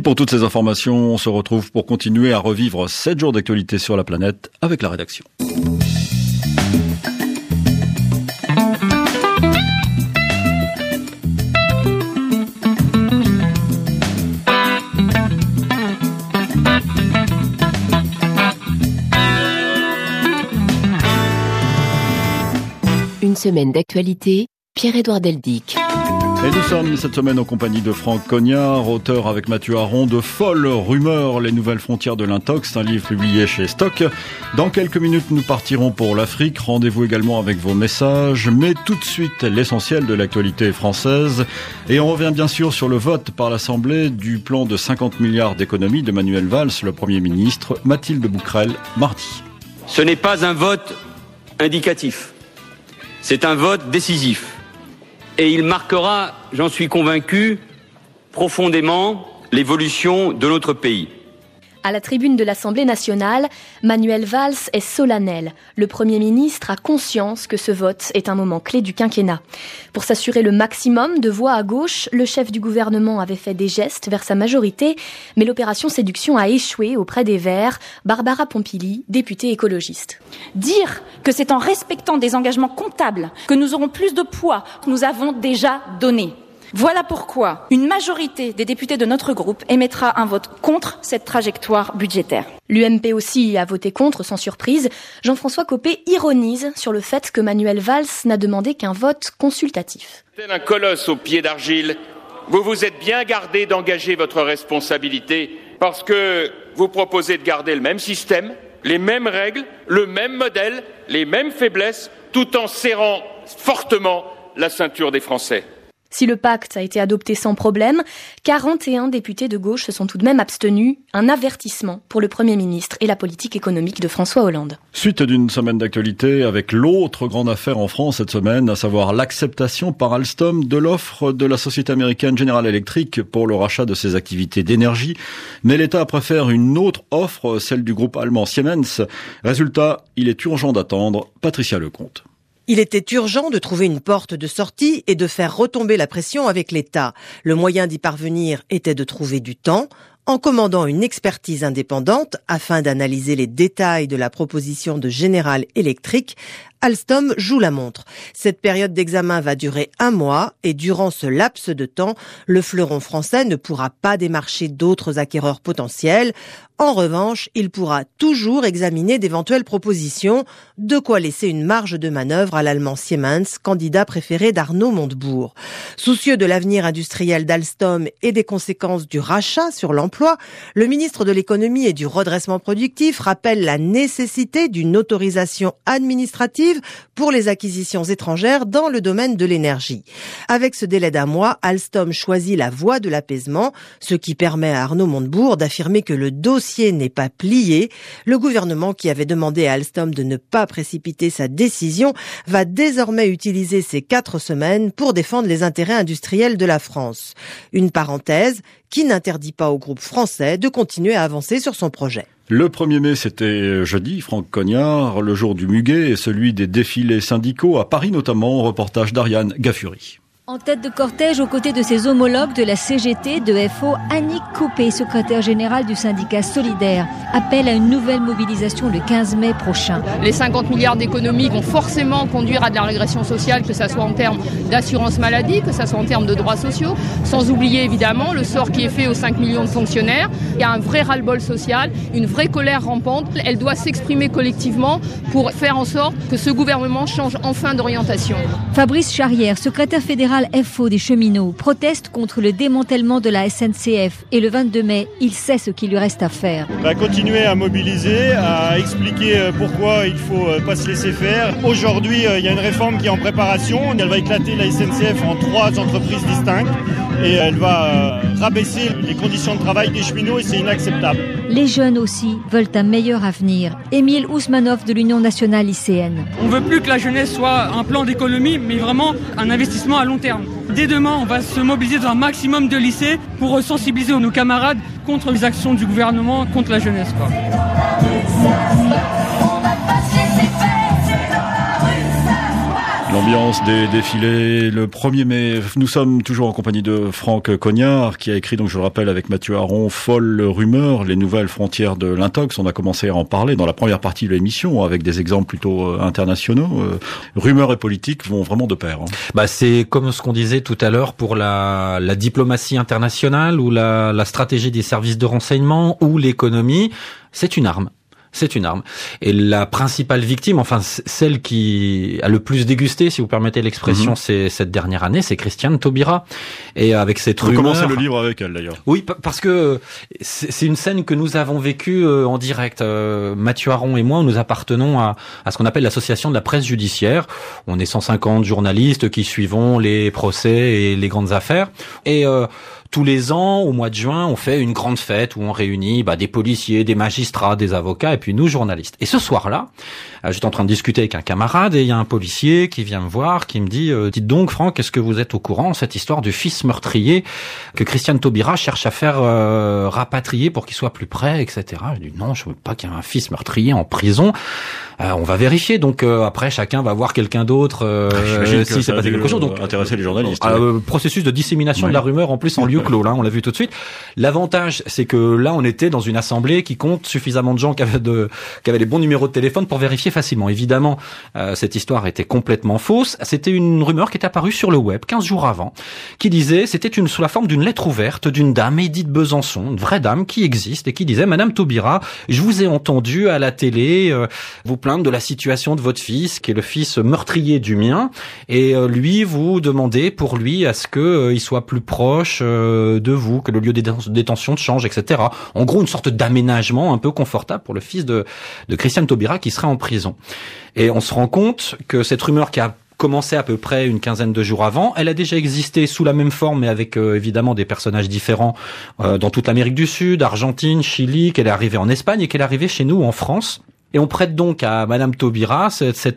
pour toutes ces informations, on se retrouve pour continuer à revivre 7 jours d'actualité sur la planète avec la rédaction. Une semaine d'actualité, Pierre-Édouard Deldic. Et nous sommes cette semaine en compagnie de Franck Cognard, auteur avec Mathieu Aron de Folles Rumeurs, les nouvelles frontières de l'intox, un livre publié chez Stock. Dans quelques minutes, nous partirons pour l'Afrique. Rendez-vous également avec vos messages. Mais tout de suite, l'essentiel de l'actualité française. Et on revient bien sûr sur le vote par l'Assemblée du plan de 50 milliards d'économies de Manuel Valls, le Premier ministre, Mathilde Bouquerel, mardi. Ce n'est pas un vote indicatif. C'est un vote décisif. Et il marquera, j'en suis convaincu, profondément l'évolution de notre pays. À la tribune de l'Assemblée nationale, Manuel Valls est solennel. Le Premier ministre a conscience que ce vote est un moment clé du quinquennat. Pour s'assurer le maximum de voix à gauche, le chef du gouvernement avait fait des gestes vers sa majorité, mais l'opération séduction a échoué auprès des Verts. Barbara Pompili, députée écologiste. Dire que c'est en respectant des engagements comptables que nous aurons plus de poids que nous avons déjà donné. Voilà pourquoi une majorité des députés de notre groupe émettra un vote contre cette trajectoire budgétaire. L'UMP aussi a voté contre, sans surprise. Jean-François Copé ironise sur le fait que Manuel Valls n'a demandé qu'un vote consultatif. Tel un colosse aux pieds d'argile, vous vous êtes bien gardé d'engager votre responsabilité parce que vous proposez de garder le même système, les mêmes règles, le même modèle, les mêmes faiblesses, tout en serrant fortement la ceinture des Français. Si le pacte a été adopté sans problème, 41 députés de gauche se sont tout de même abstenus, un avertissement pour le Premier ministre et la politique économique de François Hollande. Suite d'une semaine d'actualité avec l'autre grande affaire en France cette semaine, à savoir l'acceptation par Alstom de l'offre de la société américaine General Electric pour le rachat de ses activités d'énergie. Mais l'État préfère une autre offre, celle du groupe allemand Siemens. Résultat, il est urgent d'attendre. Patricia Lecomte. Il était urgent de trouver une porte de sortie et de faire retomber la pression avec l'État. Le moyen d'y parvenir était de trouver du temps, en commandant une expertise indépendante afin d'analyser les détails de la proposition de General Electric. Alstom joue la montre. Cette période d'examen va durer 1 mois et durant ce laps de temps, le fleuron français ne pourra pas démarcher d'autres acquéreurs potentiels. En revanche, il pourra toujours examiner d'éventuelles propositions, de quoi laisser une marge de manœuvre à l'allemand Siemens, candidat préféré d'Arnaud Montebourg. Soucieux de l'avenir industriel d'Alstom et des conséquences du rachat sur l'emploi, le ministre de l'économie et du redressement productif rappelle la nécessité d'une autorisation administrative pour les acquisitions étrangères dans le domaine de l'énergie. Avec ce délai d'1 mois, Alstom choisit la voie de l'apaisement, ce qui permet à Arnaud Montebourg d'affirmer que le dossier n'est pas plié. Le gouvernement, qui avait demandé à Alstom de ne pas précipiter sa décision, va désormais utiliser ces 4 semaines pour défendre les intérêts industriels de la France. Une parenthèse qui n'interdit pas au groupe français de continuer à avancer sur son projet. Le 1er mai, c'était jeudi, Franck Cognard, le jour du muguet et celui des défilés syndicaux à Paris notamment, reportage d'Ariane Gaffuri. En tête de cortège, aux côtés de ses homologues de la CGT, de FO, Annick Copé, secrétaire générale du syndicat Solidaire, appelle à une nouvelle mobilisation le 15 mai prochain. Les 50 milliards d'économies vont forcément conduire à de la régression sociale, que ce soit en termes d'assurance maladie, que ce soit en termes de droits sociaux, sans oublier évidemment le sort qui est fait aux 5 millions de fonctionnaires. Il y a un vrai ras-le-bol social, une vraie colère rampante. Elle doit s'exprimer collectivement pour faire en sorte que ce gouvernement change enfin d'orientation. Fabrice Charrière, secrétaire fédéral FO des cheminots, proteste contre le démantèlement de la SNCF et le 22 mai, il sait ce qu'il lui reste à faire. Continuer à mobiliser, à expliquer pourquoi il ne faut pas se laisser faire. Aujourd'hui, il y a une réforme qui est en préparation. Elle va éclater la SNCF en 3 entreprises distinctes et elle va rabaisser les conditions de travail des cheminots et c'est inacceptable. Les jeunes aussi veulent un meilleur avenir. Émile Ousmanoff de l'Union nationale lycéenne. On ne veut plus que la jeunesse soit un plan d'économie, mais vraiment un investissement à long terme. Dès demain, on va se mobiliser dans un maximum de lycées pour sensibiliser nos camarades contre les actions du gouvernement, contre la jeunesse, quoi. L'ambiance des défilés le 1er mai. Nous sommes toujours en compagnie de Franck Cognard qui a écrit, donc je le rappelle, avec Mathieu Aron, Folle rumeur, les nouvelles frontières de l'intox. On a commencé à en parler dans la première partie de l'émission avec des exemples plutôt internationaux. Rumeurs et politique vont vraiment de pair. C'est comme ce qu'on disait tout à l'heure pour la diplomatie internationale ou la stratégie des services de renseignement ou l'économie. C'est une arme. C'est une arme. Et la principale victime, enfin celle qui a le plus dégusté, si vous permettez l'expression, c'est cette dernière année, c'est Christiane Taubira. Et avec cette rumeur... Vous commencez le livre avec elle d'ailleurs. Oui, parce que c'est une scène que nous avons vécue en direct. Mathieu Aron et moi, nous appartenons à ce qu'on appelle l'association de la presse judiciaire. On est 150 journalistes qui suivons les procès et les grandes affaires. Et tous les ans, au mois de juin, on fait une grande fête où on réunit des policiers, des magistrats, des avocats et puis nous, journalistes. Et ce soir-là, j'étais en train de discuter avec un camarade et il y a un policier qui vient me voir, qui me dit « Dites donc, Franck, est-ce que vous êtes au courant de cette histoire du fils meurtrier que Christiane Taubira cherche à faire rapatrier pour qu'il soit plus près, etc. » Je dis « Non, je ne veux pas qu'il y ait un fils meurtrier en prison. On va vérifier. » Donc après, chacun va voir quelqu'un d'autre si c'est passé quelque chose. Donc intéresser les journalistes. Processus de dissémination de la rumeur en plus en lieu clos, là, on l'a vu tout de suite. L'avantage, c'est que là, on était dans une assemblée qui compte suffisamment de gens qui avaient les bons numéros de téléphone pour vérifier facilement. Évidemment, cette histoire était complètement fausse. C'était une rumeur qui est apparue sur le web 15 jours avant, qui disait, c'était sous la forme d'une lettre ouverte d'une dame, Edith Besançon, une vraie dame qui existe et qui disait « Madame Taubira, je vous ai entendu à la télé vous plaindre de la situation de votre fils, qui est le fils meurtrier du mien, et lui, vous demandez pour lui à ce que il soit plus proche de vous, que le lieu de détention change, etc. » En gros, une sorte d'aménagement un peu confortable pour le fils de Christiane Taubira qui serait en prison. Et on se rend compte que cette rumeur qui a commencé à peu près une quinzaine de jours avant, elle a déjà existé sous la même forme, mais avec évidemment des personnages différents dans toute l'Amérique du Sud, Argentine, Chili, qu'elle est arrivée en Espagne et qu'elle est arrivée chez nous en France. Et on prête donc à Madame Taubira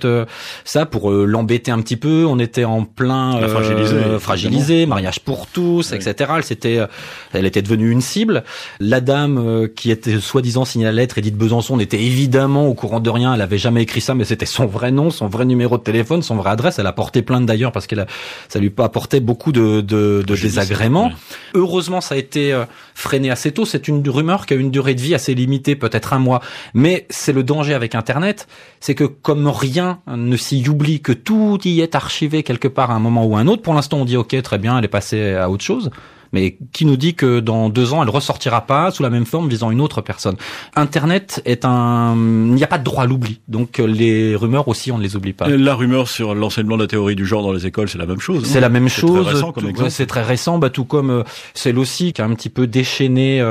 ça pour l'embêter un petit peu. On était en plein fragilisé, mariage pour tous, etc. Elle était devenue une cible. La dame qui était soi-disant signée la lettre, Edith Besançon, n'était évidemment au courant de rien. Elle avait jamais écrit ça, mais c'était son vrai nom, son vrai numéro de téléphone, son vraie adresse. Elle a porté plainte d'ailleurs parce ça lui apportait beaucoup de désagréments. Ouais. Heureusement, ça a été freiné assez tôt. C'est une rumeur qui a une durée de vie assez limitée, peut-être un mois, mais c'est le danger avec Internet, c'est que comme rien ne s'y oublie, que tout y est archivé quelque part à un moment ou à un autre, pour l'instant on dit ok, très bien, elle est passée à autre chose. Mais qui nous dit que dans 2 ans, elle ressortira pas sous la même forme visant une autre personne? Internet il n'y a pas de droit à l'oubli. Donc les rumeurs aussi, on ne les oublie pas. La rumeur sur l'enseignement de la théorie du genre dans les écoles, c'est la même chose. C'est la même chose. Très récent comme exemple. C'est très récent, tout comme celle aussi qui a un petit peu déchaîné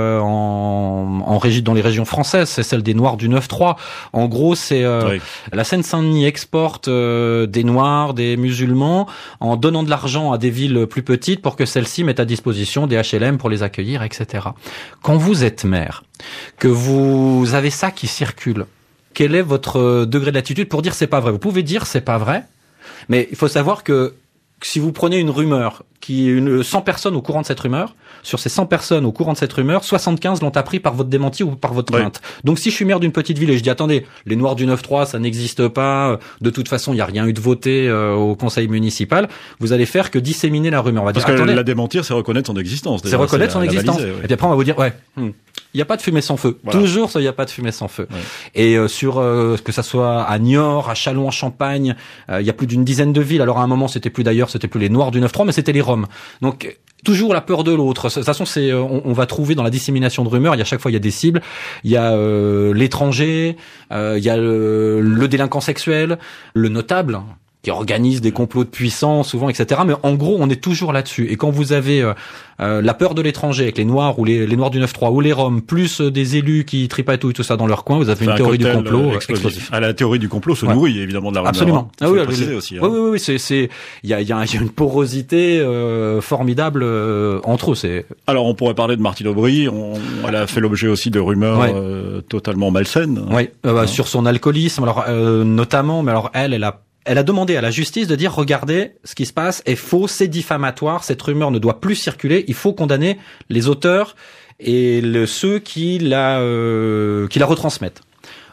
dans les régions françaises, c'est celle des Noirs du 9-3. En gros, c'est la Seine-Saint-Denis exporte des Noirs, des musulmans, en donnant de l'argent à des villes plus petites pour que celles-ci mettent à disposition des HLM pour les accueillir, etc. Quand vous êtes maire, que vous avez ça qui circule, quel est votre degré d'attitude pour dire c'est pas vrai? Vous pouvez dire c'est pas vrai, mais il faut savoir que si vous prenez une rumeur, 100 personnes au courant de cette rumeur, sur ces 100 personnes au courant de cette rumeur, 75 l'ont appris par votre démenti ou par votre plainte. Donc si je suis maire d'une petite ville et je dis attendez, les Noirs du 9-3 ça n'existe pas, de toute façon il n'y a rien eu de voté au conseil municipal, vous allez faire que disséminer la rumeur. On va Parce dire, que attendez, la démentir c'est reconnaître son existence. C'est reconnaître son existence. Et puis après on va vous dire il n'y a pas de fumée sans feu. Voilà. Toujours il n'y a pas de fumée sans feu. Ouais. Et que ça soit à Niort, à Châlons-en-Champagne, il y a plus d'une dizaine de villes. Alors à un moment c'était plus les Noirs du 9-3 mais c'était les Roms. Donc toujours la peur de l'autre. De toute façon, on va trouver dans la dissémination de rumeurs, chaque fois il y a des cibles. Il y a l'étranger, il y a le délinquant sexuel, le notable qui organise des complots de puissants souvent, etc. Mais en gros, on est toujours là-dessus. Et quand vous avez la peur de l'étranger avec les Noirs ou les Noirs du 9-3 ou les Roms, plus des élus qui tripatouillent tout ça dans leur coin, vous avez une théorie du complot explosif. La théorie du complot se nourrit évidemment de la rumeur. Absolument. Ah oui, aussi. Oui, il y a une porosité formidable entre eux. Alors on pourrait parler de Martine Aubry. Elle a fait l'objet aussi de rumeurs totalement malsaines. Oui, sur son alcoolisme, alors notamment. Mais alors elle a demandé à la justice de dire regardez, ce qui se passe est faux, c'est diffamatoire, cette rumeur ne doit plus circuler, il faut condamner les auteurs et ceux qui la retransmettent.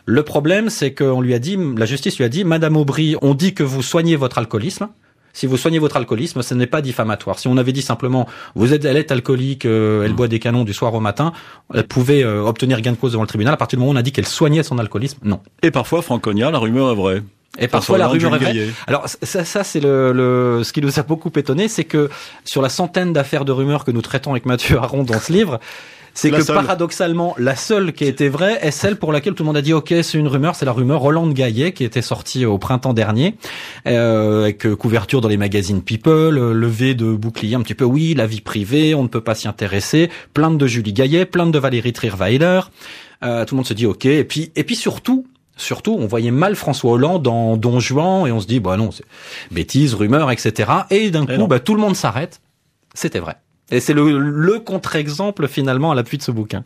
Le problème, c'est qu'on lui a dit, la justice lui a dit, Madame Aubry, on dit que vous soignez votre alcoolisme. Si vous soignez votre alcoolisme, ce n'est pas diffamatoire. Si on avait dit simplement, elle est alcoolique, elle boit des canons du soir au matin, elle pouvait obtenir gain de cause devant le tribunal. À partir du moment où on a dit qu'elle soignait son alcoolisme, non. Et parfois, Franck Cognard, la rumeur est vraie. Et parfois la rumeur est vraie. Alors ça c'est ce qui nous a beaucoup étonné, c'est que sur la centaine d'affaires de rumeurs que nous traitons avec Mathieu Aron dans ce livre, c'est que paradoxalement, la seule qui a été vraie est celle pour laquelle tout le monde a dit ok, c'est une rumeur, c'est la rumeur Roland Gaillet qui était sortie au printemps dernier, avec couverture dans les magazines People, levée de bouclier un petit peu, oui, la vie privée, on ne peut pas s'y intéresser, plainte de Julie Gaillet, plainte de Valérie Trierweiler, tout le monde se dit ok, et puis surtout, on voyait mal François Hollande dans Don Juan, et on se dit, bah non, c'est bêtises, rumeurs, etc. Et d'un coup, tout le monde s'arrête. C'était vrai. Et c'est le contre-exemple, finalement, à l'appui de ce bouquin.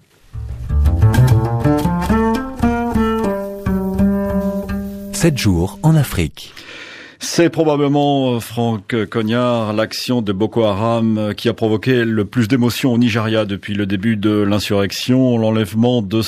« 7 jours en Afrique ». C'est probablement, Franck Cognard, l'action de Boko Haram qui a provoqué le plus d'émotions au Nigeria depuis le début de l'insurrection. L'enlèvement de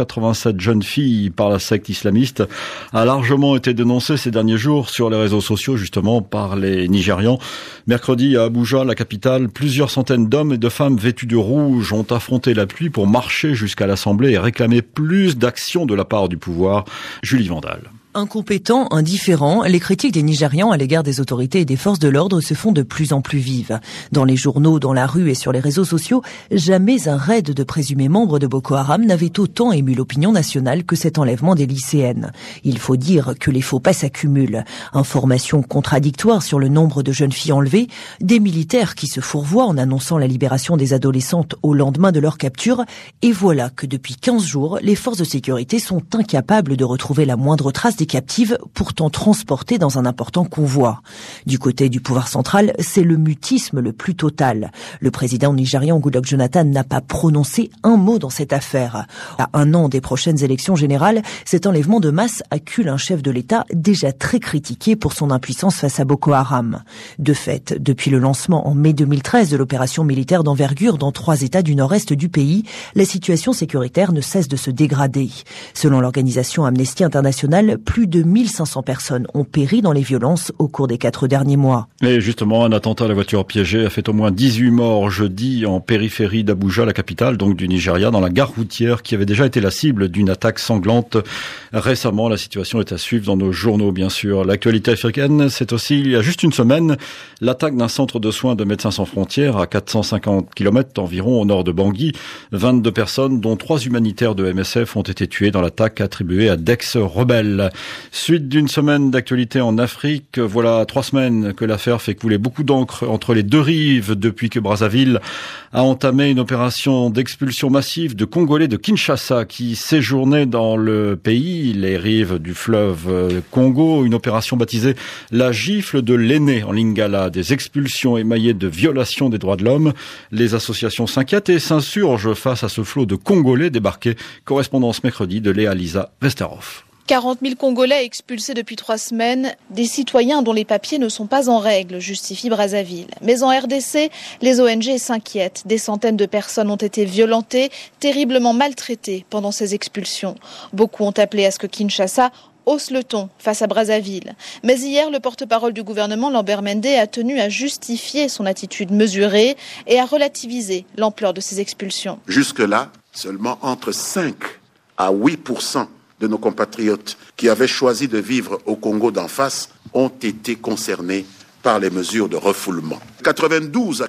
187 jeunes filles par la secte islamiste a largement été dénoncé ces derniers jours sur les réseaux sociaux, justement, par les Nigérians. Mercredi, à Abuja, la capitale, plusieurs centaines d'hommes et de femmes vêtus de rouge ont affronté la pluie pour marcher jusqu'à l'Assemblée et réclamer plus d'action de la part du pouvoir. Julie Vandal. Incompétents, indifférents, les critiques des Nigérians à l'égard des autorités et des forces de l'ordre se font de plus en plus vives. Dans les journaux, dans la rue et sur les réseaux sociaux, jamais un raid de présumés membres de Boko Haram n'avait autant ému l'opinion nationale que cet enlèvement des lycéennes. Il faut dire que les faux pas s'accumulent. Informations contradictoires sur le nombre de jeunes filles enlevées, des militaires qui se fourvoient en annonçant la libération des adolescentes au lendemain de leur capture, et voilà que depuis 15 jours, les forces de sécurité sont incapables de retrouver la moindre trace des captives, pourtant transportées dans un important convoi. Du côté du pouvoir central, c'est le mutisme le plus total. Le président nigérian Goodluck Jonathan n'a pas prononcé un mot dans cette affaire. À un an des prochaines élections générales, cet enlèvement de masse accule un chef de l'État déjà très critiqué pour son impuissance face à Boko Haram. De fait, depuis le lancement en mai 2013 de l'opération militaire d'envergure dans 3 États du nord-est du pays, la situation sécuritaire ne cesse de se dégrader. Selon l'organisation Amnesty International, plus de 1500 personnes ont péri dans les violences au cours des 4 derniers mois. Et justement, un attentat à la voiture piégée a fait au moins 18 morts jeudi en périphérie d'Abuja, la capitale donc du Nigeria, dans la gare routière qui avait déjà été la cible d'une attaque sanglante récemment. La situation est à suivre dans nos journaux, bien sûr. L'actualité africaine, c'est aussi, il y a juste une semaine, l'attaque d'un centre de soins de Médecins sans frontières à 450 km environ au nord de Bangui. 22 personnes, dont 3 humanitaires de MSF, ont été tuées dans l'attaque attribuée à d'ex-rebelles. Suite d'une semaine d'actualité en Afrique, voilà 3 semaines que l'affaire fait couler beaucoup d'encre entre les deux rives depuis que Brazzaville a entamé une opération d'expulsion massive de Congolais de Kinshasa qui séjournaient dans le pays, les rives du fleuve Congo, une opération baptisée la gifle de l'aîné en lingala, des expulsions émaillées de violations des droits de l'homme. Les associations s'inquiètent et s'insurgent face à ce flot de Congolais débarqués. Correspondance mercredi de Léa Lisa Westerhoff. 40 000 Congolais expulsés depuis 3 semaines, des citoyens dont les papiers ne sont pas en règle, justifie Brazzaville. Mais en RDC, les ONG s'inquiètent. Des centaines de personnes ont été violentées, terriblement maltraitées pendant ces expulsions. Beaucoup ont appelé à ce que Kinshasa hausse le ton face à Brazzaville. Mais hier, le porte-parole du gouvernement, Lambert Mende, a tenu à justifier son attitude mesurée et à relativiser l'ampleur de ces expulsions. Jusque-là, seulement entre 5 à 8% de nos compatriotes qui avaient choisi de vivre au Congo d'en face ont été concernés par les mesures de refoulement. 92 à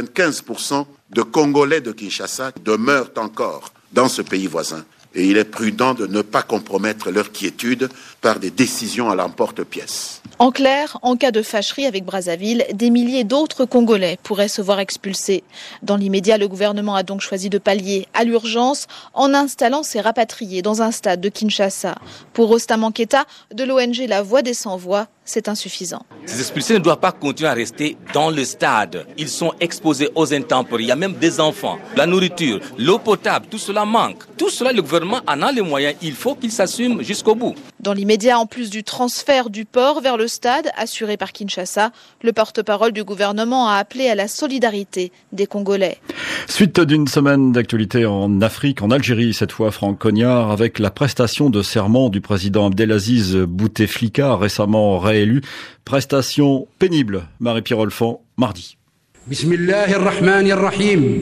95% de Congolais de Kinshasa demeurent encore dans ce pays voisin. Et il est prudent de ne pas compromettre leur quiétude par des décisions à l'emporte-pièce. En clair, en cas de fâcherie avec Brazzaville, des milliers d'autres Congolais pourraient se voir expulsés. Dans l'immédiat, le gouvernement a donc choisi de pallier à l'urgence en installant ces rapatriés dans un stade de Kinshasa. Pour Rostam Anketa, de l'ONG La Voix des Sans-Voix, c'est insuffisant. Ces expulsés ne doivent pas continuer à rester dans le stade. Ils sont exposés aux intempéries. Il y a même des enfants. La nourriture, l'eau potable, tout cela manque. Tout cela, le gouvernement gouvernement en a les moyens, il faut qu'il s'assume jusqu'au bout. Dans l'immédiat, en plus du transfert du port vers le stade, assuré par Kinshasa, le porte-parole du gouvernement a appelé à la solidarité des Congolais. Suite d'une semaine d'actualité en Afrique, en Algérie cette fois, Franck Cognard, avec la prestation de serment du président Abdelaziz Bouteflika, récemment réélu. Prestation pénible, Marie-Pierre Olfan, mardi. Bismillahirrahmanirrahim.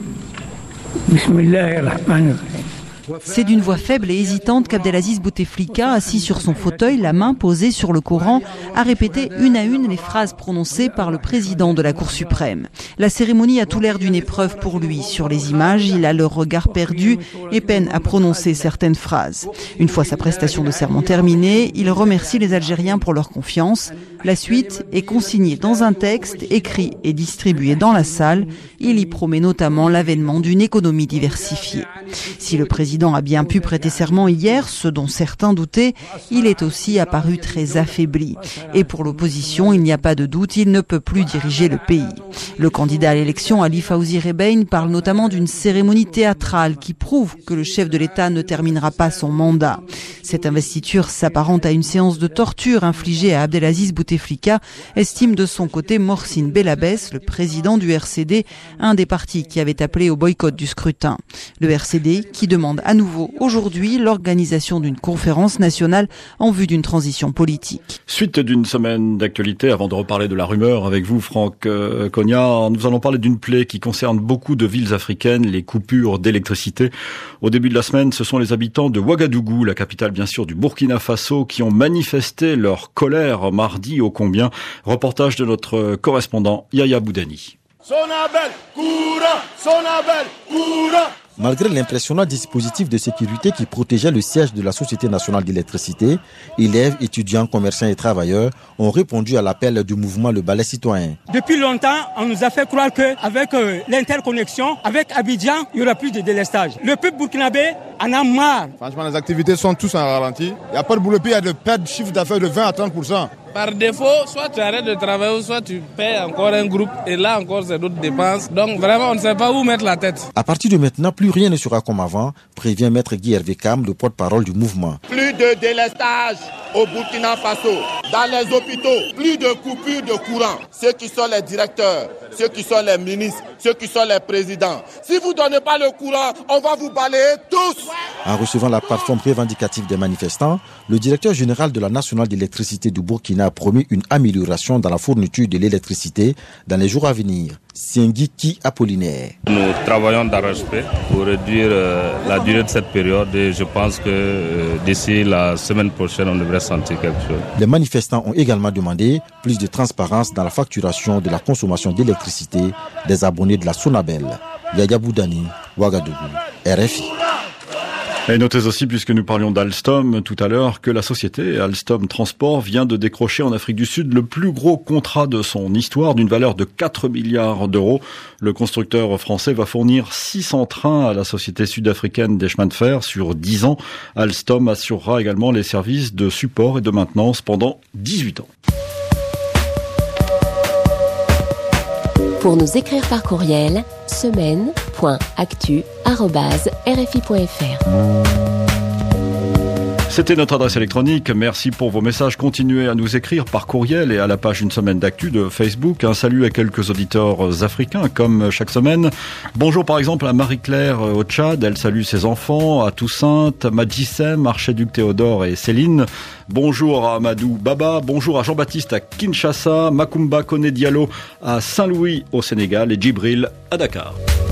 Bismillahirrahmanirrahim. C'est d'une voix faible et hésitante qu'Abdelaziz Bouteflika, assis sur son fauteuil, la main posée sur le Coran, a répété une à une les phrases prononcées par le président de la Cour suprême. La cérémonie a tout l'air d'une épreuve pour lui. Sur les images, il a le regard perdu et peine à prononcer certaines phrases. Une fois sa prestation de serment terminée, il remercie les Algériens pour leur confiance. La suite est consignée dans un texte écrit et distribué dans la salle. Il y promet notamment l'avènement d'une économie diversifiée. Si le président a bien pu prêter serment hier, ce dont certains doutaient, il est aussi apparu très affaibli. Et pour l'opposition, il n'y a pas de doute, il ne peut plus diriger le pays. Le candidat à l'élection, Ali Fawzi Rebane, parle notamment d'une cérémonie théâtrale qui prouve que le chef de l'État ne terminera pas son mandat. Cette investiture s'apparente à une séance de torture infligée à Abdelaziz Bouteflika, estime de son côté Mohsin Belabès, le président du RCD, un des partis qui avait appelé au boycott du scrutin. Le RCD qui demande à nouveau aujourd'hui l'organisation d'une conférence nationale en vue d'une transition politique. Suite d'une semaine d'actualité, avant de reparler de la rumeur avec vous, Franck Cognard, nous allons parler d'une plaie qui concerne beaucoup de villes africaines, les coupures d'électricité. Au début de la semaine, ce sont les habitants de Ouagadougou, la capitale bien sûr du Burkina Faso, qui ont manifesté leur colère mardi ô combien. Reportage de notre correspondant Yaya Boudani. Sonabel, courant, Sonabel, courant. Malgré l'impressionnant dispositif de sécurité qui protégeait le siège de la Société nationale d'électricité, élèves, étudiants, commerçants et travailleurs ont répondu à l'appel du mouvement Le Balai citoyen. Depuis longtemps, on nous a fait croire qu'avec l'interconnexion, avec Abidjan, il y aura plus de délestage. Le peuple burkinabé en a marre. Franchement, les activités sont tous en ralenti. Il n'y a pas de boulot, il y a de perte de chiffre d'affaires de 20 à 30%. Par défaut, soit tu arrêtes de travailler, soit tu paies encore un groupe. Et là encore, c'est d'autres dépenses. Donc vraiment, on ne sait pas où mettre la tête. À partir de maintenant, plus rien ne sera comme avant, prévient Maître Guy Hervé Cam, le porte-parole du mouvement. Plus de délestage au Burkina Faso, dans les hôpitaux, plus de coupures de courant. Ceux qui sont les directeurs, ceux qui sont les ministres, ceux qui sont les présidents. Si vous ne donnez pas le courant, on va vous balayer tous. En recevant la plateforme revendicative des manifestants, le directeur général de la Nationale d'électricité du Burkina a promis une amélioration dans la fourniture de l'électricité dans les jours à venir. Siengiki Apollinaire. Nous travaillons d'arrache-pied pour réduire la durée de cette période et je pense que d'ici la semaine prochaine, on devrait sentir quelque chose. Les manifestants ont également demandé plus de transparence dans la facturation de la consommation d'électricité des abonnés de la Sonabel. Yaya Boudani, Ouagadougou, RFI. Et notez aussi, puisque nous parlions d'Alstom tout à l'heure, que la société Alstom Transport vient de décrocher en Afrique du Sud le plus gros contrat de son histoire d'une valeur de 4 milliards d'euros. Le constructeur français va fournir 600 trains à la société sud-africaine des chemins de fer sur 10 ans. Alstom assurera également les services de support et de maintenance pendant 18 ans. Pour nous écrire par courriel, semaine.actu@rfi.fr. C'était notre adresse électronique. Merci pour vos messages. Continuez à nous écrire par courriel et à la page Une Semaine d'Actu de Facebook. Un salut à quelques auditeurs africains, comme chaque semaine. Bonjour par exemple à Marie-Claire au Tchad. Elle salue ses enfants. À Toussaint, Madjissem, Archiduc Théodore et Céline. Bonjour à Amadou Baba. Bonjour à Jean-Baptiste à Kinshasa. Makumba Kone Diallo à Saint-Louis au Sénégal et Djibril à Dakar.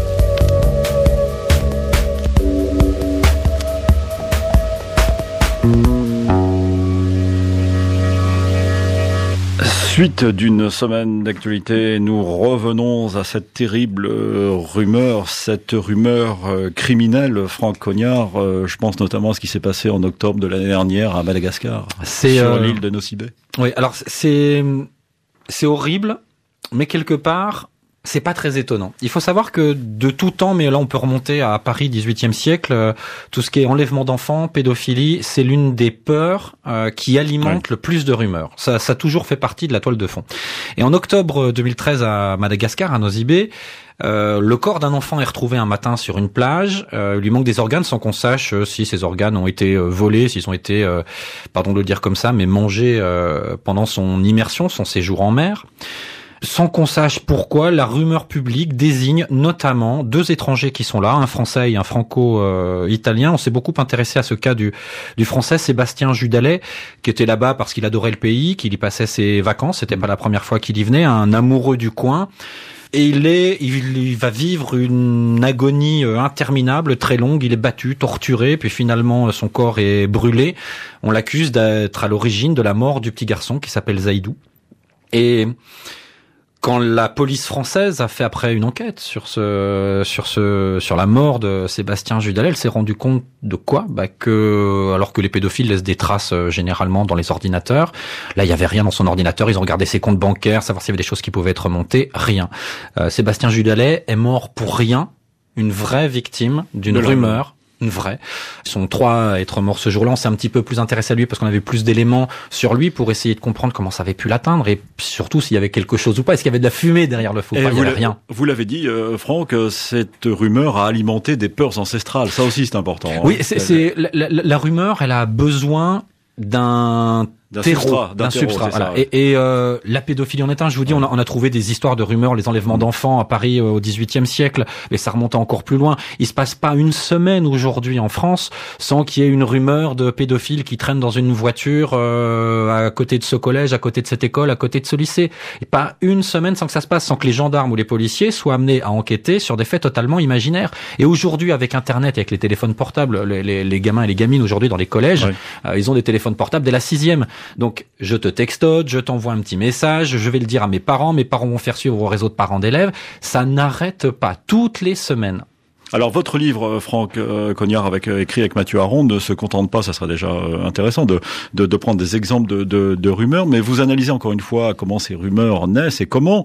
Suite d'une semaine d'actualité, nous revenons à cette terrible rumeur, criminelle, Franck Cognard. Je pense notamment à ce qui s'est passé en octobre de l'année dernière à Madagascar, sur l'île de Nosy-Bé. Oui, alors c'est horrible, mais quelque part, c'est pas très étonnant. Il faut savoir que de tout temps, mais là on peut remonter à Paris, 18e siècle, tout ce qui est enlèvement d'enfants, pédophilie, c'est l'une des peurs qui alimente le plus de rumeurs. Ça a toujours fait partie de la toile de fond. Et en octobre 2013 à Madagascar, à Nosy-Bé, Le corps d'un enfant est retrouvé un matin sur une plage. Il lui manque des organes sans qu'on sache si ces organes ont été volés, s'ils ont été, pardon de le dire comme ça, mais mangés pendant son immersion, son séjour en mer. Sans qu'on sache pourquoi, la rumeur publique désigne notamment 2 étrangers qui sont là, un Français et un Franco-Italien. On s'est beaucoup intéressé à ce cas du Français Sébastien Judalet, qui était là-bas parce qu'il adorait le pays, qu'il y passait ses vacances. C'était pas la première fois qu'il y venait, un amoureux du coin. Et il va vivre une agonie interminable, très longue. Il est battu, torturé, puis finalement son corps est brûlé. On l'accuse d'être à l'origine de la mort du petit garçon qui s'appelle Zaïdou. Et quand la police française a fait après une enquête sur la mort de Sébastien Judalet, elle s'est rendue compte de quoi? Que, alors que les pédophiles laissent des traces généralement dans les ordinateurs, là il y avait rien dans son ordinateur, ils ont regardé ses comptes bancaires, savoir s'il y avait des choses qui pouvaient être remontées, rien. Sébastien Judalet est mort pour rien, une vraie victime d'une rumeur. Une vraie. Ils sont 3 à être morts ce jour-là. On s'est un petit peu plus intéressé à lui parce qu'on avait plus d'éléments sur lui pour essayer de comprendre comment ça avait pu l'atteindre et surtout s'il y avait quelque chose ou pas. Est-ce qu'il y avait de la fumée derrière le faux pas? Il n'y avait rien. Vous l'avez dit, Franck, cette rumeur a alimenté des peurs ancestrales. Ça aussi, c'est important. Oui, c'est la rumeur, elle a besoin d'un substrat. Voilà. Et la pédophilie en est un. Je vous dis, on a trouvé des histoires de rumeurs, les enlèvements d'enfants à Paris au XVIIIe siècle, mais ça remonte encore plus loin. Il se passe pas une semaine aujourd'hui en France sans qu'il y ait une rumeur de pédophiles qui traînent dans une voiture à côté de ce collège, à côté de cette école, à côté de ce lycée. Et pas une semaine sans que ça se passe, sans que les gendarmes ou les policiers soient amenés à enquêter sur des faits totalement imaginaires. Et aujourd'hui, avec Internet, avec les téléphones portables, les gamins et les gamines aujourd'hui dans les collèges, ils ont des téléphones portables dès la 6e. Donc, je te textote, je t'envoie un petit message, je vais le dire à mes parents vont faire suivre au réseau de parents d'élèves. Ça n'arrête pas, toutes les semaines. Alors, votre livre, Franck Cognard, écrit avec Mathieu Aron, ne se contente pas, ça serait déjà intéressant de prendre des exemples de rumeurs, mais vous analysez encore une fois comment ces rumeurs naissent et comment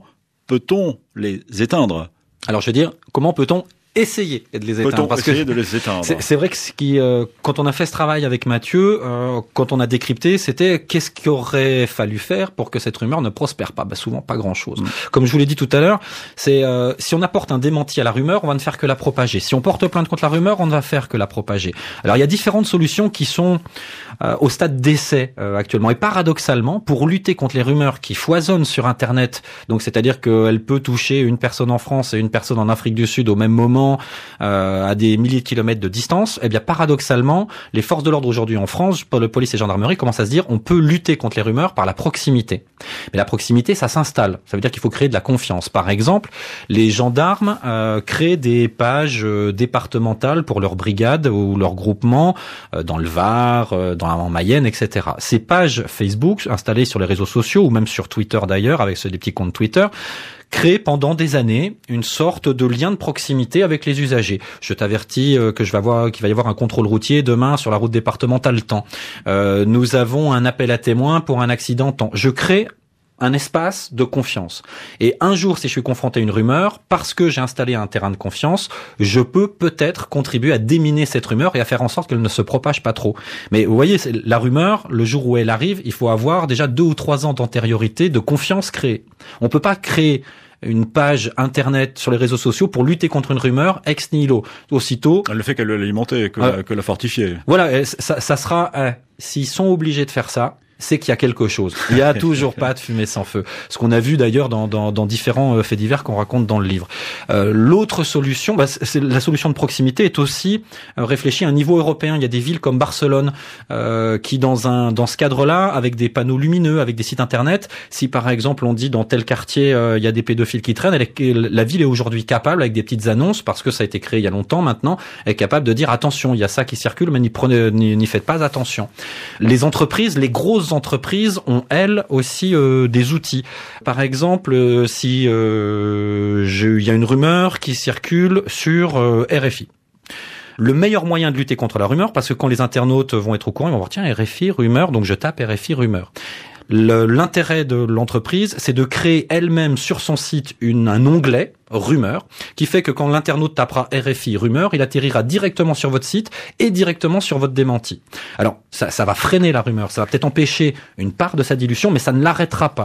peut-on les éteindre? Alors, je veux dire, comment peut-on essayer de les éteindre? Parce que de les éteindre. C'est vrai que quand on a fait ce travail avec Mathieu, quand on a décrypté, c'était qu'est-ce qu'il aurait fallu faire pour que cette rumeur ne prospère pas? Souvent pas grand-chose. Comme je vous l'ai dit tout à l'heure, c'est si on apporte un démenti à la rumeur, on va ne faire que la propager. Si on porte plainte contre la rumeur, on ne va faire que la propager. Alors il y a différentes solutions qui sont au stade d'essai actuellement. Et paradoxalement, pour lutter contre les rumeurs qui foisonnent sur Internet, donc c'est-à-dire qu'elle peut toucher une personne en France et une personne en Afrique du Sud au même moment, à des milliers de kilomètres de distance, eh bien paradoxalement, les forces de l'ordre aujourd'hui en France, pour le police et gendarmerie, commencent à se dire on peut lutter contre les rumeurs par la proximité. Mais la proximité, ça s'installe. Ça veut dire qu'il faut créer de la confiance. Par exemple, les gendarmes créent des pages départementales pour leur brigade ou leur groupement dans le Var, en Mayenne, etc. Ces pages Facebook installées sur les réseaux sociaux ou même sur Twitter d'ailleurs, avec des petits comptes Twitter, créer pendant des années une sorte de lien de proximité avec les usagers. Je t'avertis qu'il va y avoir un contrôle routier demain sur la route départementale tant. Nous avons un appel à témoins pour un accident tant. Je crée un espace de confiance. Et un jour, si je suis confronté à une rumeur, parce que j'ai installé un terrain de confiance, je peux peut-être contribuer à déminer cette rumeur et à faire en sorte qu'elle ne se propage pas trop. Mais vous voyez, la rumeur, le jour où elle arrive, il faut avoir déjà 2 ou 3 ans d'antériorité, de confiance créée. On peut pas créer une page internet sur les réseaux sociaux pour lutter contre une rumeur ex nihilo. Aussitôt, le fait qu'elle l'alimentait, que la fortifier. Voilà, ça sera. S'ils sont obligés de faire ça, c'est qu'il y a quelque chose. Il n'y a toujours pas de fumée sans feu. Ce qu'on a vu d'ailleurs dans différents faits divers qu'on raconte dans le livre. L'autre solution, c'est la solution de proximité, est aussi réfléchie à un niveau européen. Il y a des villes comme Barcelone qui, dans ce cadre-là, avec des panneaux lumineux, avec des sites internet, si par exemple on dit dans tel quartier il y a des pédophiles qui traînent, la ville est aujourd'hui capable, avec des petites annonces, parce que ça a été créé il y a longtemps maintenant, est capable de dire attention, il y a ça qui circule, mais n'y faites pas attention. Les entreprises, les grosses entreprises ont elles aussi des outils. Par exemple, si il y a une rumeur qui circule sur RFI. Le meilleur moyen de lutter contre la rumeur, parce que quand les internautes vont être au courant, ils vont voir tiens, RFI rumeur, donc je tape RFI rumeur. L'intérêt de l'entreprise, c'est de créer elle-même sur son site un onglet rumeur, qui fait que quand l'internaute tapera RFI rumeur, il atterrira directement sur votre site et directement sur votre démenti. Alors, ça va freiner la rumeur, ça va peut-être empêcher une part de sa dilution, mais ça ne l'arrêtera pas.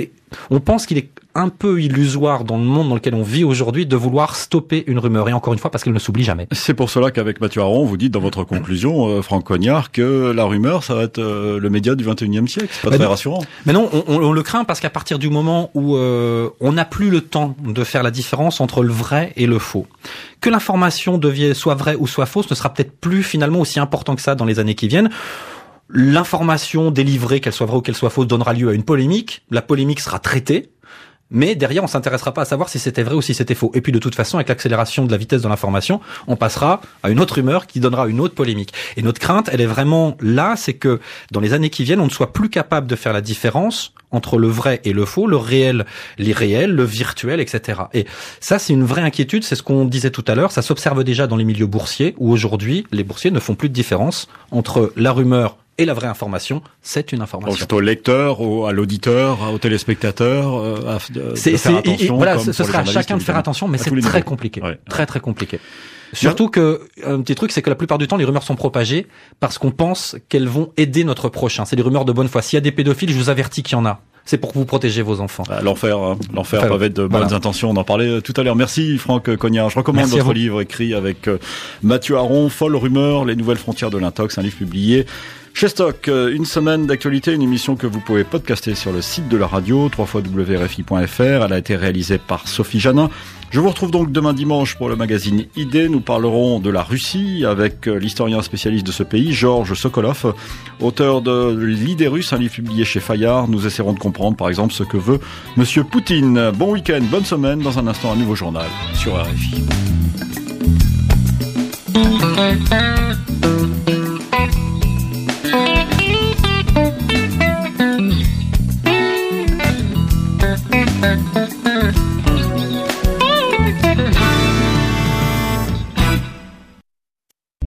On pense qu'il est un peu illusoire dans le monde dans lequel on vit aujourd'hui de vouloir stopper une rumeur. Et encore une fois, parce qu'elle ne s'oublie jamais. C'est pour cela qu'avec Mathieu Aron, vous dites dans votre conclusion, Franck Cognard, que la rumeur, ça va être le média du 21e siècle. C'est pas très rassurant. Mais non, on le craint parce qu'à partir du moment où on n'a plus le temps de faire la différence entre le vrai et le faux, que l'information soit vraie ou soit fausse ne sera peut-être plus finalement aussi important que ça dans les années qui viennent. L'information délivrée, qu'elle soit vraie ou qu'elle soit fausse, donnera lieu à une polémique. La polémique sera traitée. Mais derrière, on s'intéressera pas à savoir si c'était vrai ou si c'était faux. Et puis de toute façon, avec l'accélération de la vitesse de l'information, on passera à une autre rumeur qui donnera une autre polémique. Et notre crainte, elle est vraiment là, c'est que dans les années qui viennent, on ne soit plus capable de faire la différence entre le vrai et le faux, le réel, l'irréel, le virtuel, etc. Et ça, c'est une vraie inquiétude, c'est ce qu'on disait tout à l'heure, ça s'observe déjà dans les milieux boursiers, où aujourd'hui, les boursiers ne font plus de différence entre la rumeur et la vraie information, c'est une information. Donc c'est au lecteur, à l'auditeur, au téléspectateur, de faire attention. Voilà, ce sera à chacun de faire attention, mais c'est très compliqué. Ouais. Très compliqué. Surtout que, un petit truc, c'est que la plupart du temps, les rumeurs sont propagées parce qu'on pense qu'elles vont aider notre prochain. C'est des rumeurs de bonne foi. S'il y a des pédophiles, je vous avertis qu'il y en a. C'est pour vous protéger vos enfants. L'enfer peuvent être de bonnes intentions. On en parlait tout à l'heure. Merci Franck Cognard. Je recommande votre livre écrit avec Mathieu Aron, Folle rumeur, les nouvelles frontières de l'intox, un livre publié chez Stock. Une semaine d'actualité, une émission que vous pouvez podcaster sur le site de la radio, www.rfi.fr. Elle a été réalisée par Sophie Janin. Je vous retrouve donc demain dimanche pour le magazine Idées. Nous parlerons de la Russie avec l'historien spécialiste de ce pays, Georges Sokolov, auteur de L'idée russe, un livre publié chez Fayard. Nous essaierons de comprendre par exemple ce que veut Monsieur Poutine. Bon week-end, bonne semaine. Dans un instant, un nouveau journal sur RFI. Thank you.